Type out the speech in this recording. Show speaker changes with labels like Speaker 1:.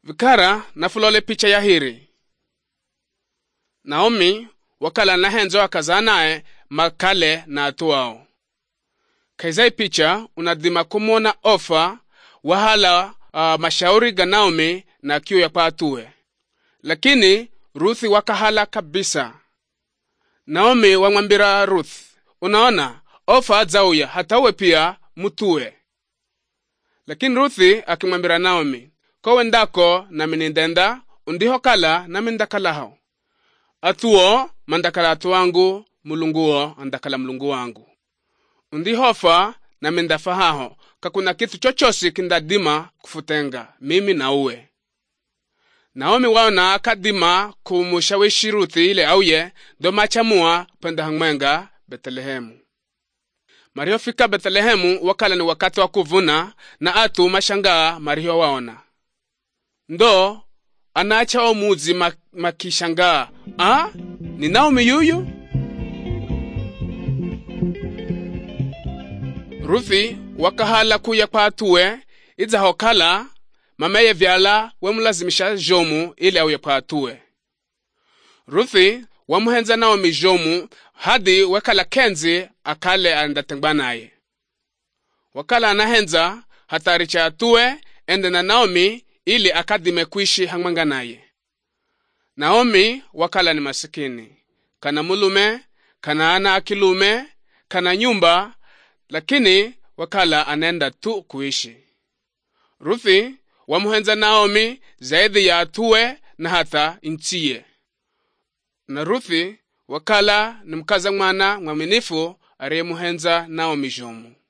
Speaker 1: Vikara nafulole picha ya hiri. Naomi wakala na henzo akazanae makale na atuao. Kaizai picha unadhima kumona ofa wahala mashauri ga Naomi na kiu ya paatue. Lakini Ruthi wakahala kabisa. Naomi wangambira Ruth, unaona ofa zauya hatawe pia mutue. Lakini Ruthi akimwambira Naomi, kowe ndako na minindenda undiho kala na mindakala hao. Atuo mandakala atu wangu, mulunguo andakala mulungu wangu. Undihofa na mindafahaho kakuna kitu chochosi kindadima kufutenga mimi na uwe. Naomi waona kadima kumushawishi Ruthi ile auye do machamua penda hangmenga Betlehemu. Mario fika Betlehemu wakala ni wakati wa kuvuna na atu mashangaa Mario waona. Ndo anacha omuzi makishangaa. Ni Naomi yuyu? Ruthi wakahala kuya kwa atue idza hokala mameye vyala wemulazimisha jomu ili auye kwa atue. Ruthi wamuhenza Naomi jomu hadi wakala kenzi akale andatengba naye. Wakala anahenza hatari cha atue ende na Naomi ili akadime kuishi hangmanga naye. Naomi wakala ni masikini. Kana mulume, kana ana akilume, kana nyumba, lakini wakala anenda tu kuishi. Ruthi wamuhenza Naomi zaidi ya atue na hata inchie. Na Ruthi wakala ni mkaza mwana mwaminifu ariyemuhenza Naomi jomu.